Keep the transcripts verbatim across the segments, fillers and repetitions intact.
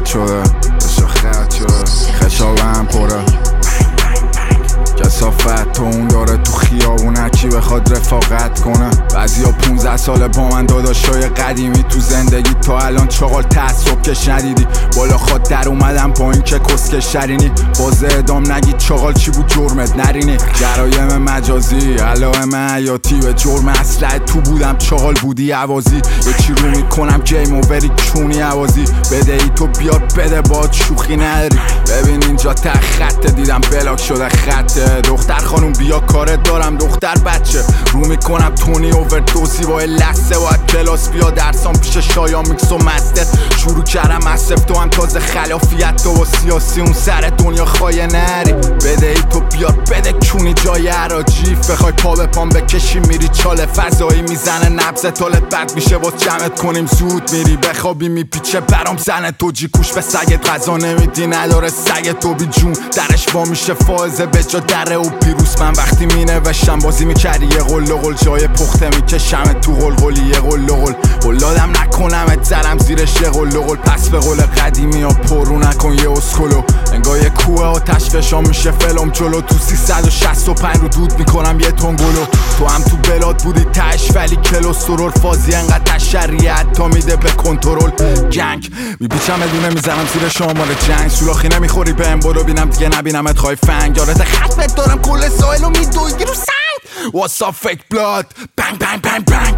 شده بشه خط شده خشابه هم پره کسافت تو اون داره تو خیابون هرکی بخواد رفاقت کنه بعضی ها پونزده ساله با من داداشای قدیمی تو زندگی تا الان چاقال تعصب کش ندیدی بالا خواد در اومدم پایین که کسکش شرینی باز ادام نگی چاقال چی بود جرمت نرینی جرایم مجازی علائم حیاتی به جرم اسلحه تو بودم چاقال بودی عوازی یکی رو میکنم گیم اووری کونی عوازی بده ای تو بیار بده باد شوخی نداری ببین اینجا ته خطه دیدم بلاک شده خطه دختر خانوم بیا کارت دارم دختر بچه رو میکنم تونی اووردوزی با لحظه باید کلاس بیا درسام پیش شایان میکس و مستت شروع کردم اصف تو هم تازه خلافیت تو و سیاسی اون سر دنیا خواهی نری بده ای تو بیار بده کونی جای عراجی بخوای پا به پام بکشی میری چاله فضایی میزنه نبض تالت بد میشه باز جمعت کنیم زود میری بخوابی میپیچه برام زنه تو جی کوش به سگت غذا نمیدی نداره سگ تو بی جون درش با میشه فائزه به جا دره و پیروز من وقتی می نوشتم بازی میکردی یه قل و قل جای پخته میکشم تو قل قلی یه قل و قل قلادم نکنم ات زرم زیرش یه قل و قل پس به قول قدیمی ها پرو نکن یه اسکلو انگاه یه کوه آتش فشا میشه فلم جلو تو سیصد و شصت و پنج رو دود میکنم یه تون گلو تو هم تو بلاد بودی تش ولی کلوسترول فازی انقدر تشریعت تا میده به کنترل جنگ میپیچم ادونه میزنم زیر شماره جنگ سولاخی نمیخوری بهم برو بینم دیگه نبینمت خواهی فنگ یارت خطبت دارم کل سایل و میدویدی رو سنگ What's up fake blood bang bang bang bang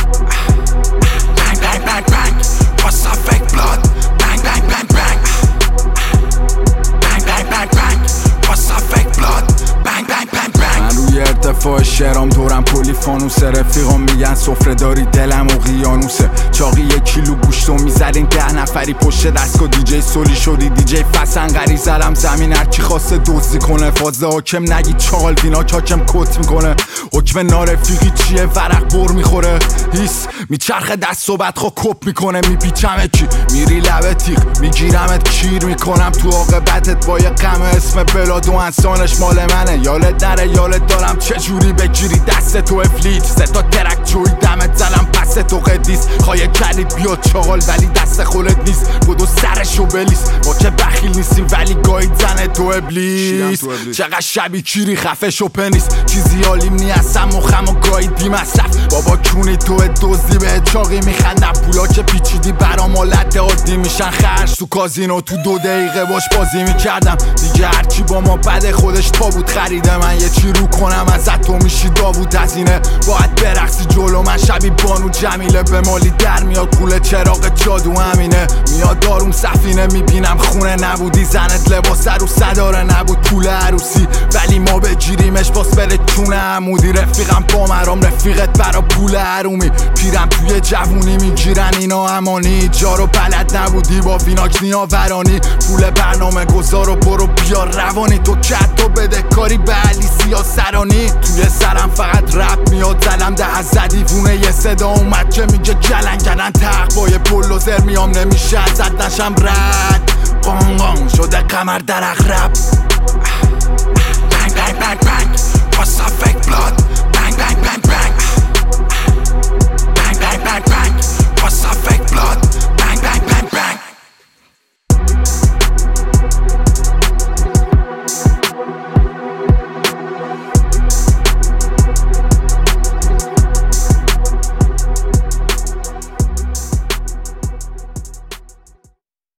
bang bang bang bang What's up fake blood bang bang bang bang bang bang bang bang What's up fake blood bang bang bang bang من روی ارتفاع شرام دورم پولی فانوسه رفیقام میگن سفره داری دلم و قیانوسه چاقی یک کیلو گوشتو میزدین ده نفری پشت دستگاه دیجی سولی شدی دیجی فسنگری زدم زمین هرچی خواسته دوزی کنه فازه حاکم نگی چاقال بینا حاکم کت میکنه حکم نارفیقی چیه ورق بر میخوره هیس میچرخه دست و بدخوا کپ میکنه میپیچمه کی میری لبه تیغ میگیرمت کیر میکنم تو عاقبتت با یه غم اسم بلاد و انسانش مال منه یالت نره یالت دارم چجوری بگیری دست تو افلیج سه تا ترک جوی دمت زنم پس تو قدیس خواهی کردی بیاد چاقال ولی دست خولت نیست بودو سرشو بلیس ما که بخیل نیستیم ولی گاهی زنه تو ابلیس چقدر شبی کیری خفه شو پنیس چیزی حالیم نی اصلا مخم و گاهی دی مصرف بابا کونی تو دوزی به چاقی میخندم پولا که پیچیدی برام حالت عادی میشن خرج تو کازینو تو دو دقیقه باش بازی میکردم دیگه هرچی با ما بده خودش پا بود خریده من یه چی رو کنم ازت تو میشی داوود هزینه باید برقصی جلو من شبی بانو جمیله به مالی در میاد قول چراغ جادو همینه میاد داروم سفینه میبینم خونه نبودی زنت لباس رو صداره نبود پول عروسی ولی ما بگیریمش باس بره کونه عمودی رفیقم با مرام رفیقت برا پول حرومی پیرم توی جوونی میگیرن اینا امانی جا رو بلد نبودی با ویناک نیاورانی پول برنامه گذار و برو بیار روانی تو کت تو بده کاری به علی سیا سرانی توی سرم فقط رپ میاد زلم ده از دیوونه یه صدا اومد که میگه گلن گلن تق با یه پلوزر میام نمیشه ازت نشم رد قانقان شده قمر در اغرب bang bang bang bang What's up fake blood bang bang bang bang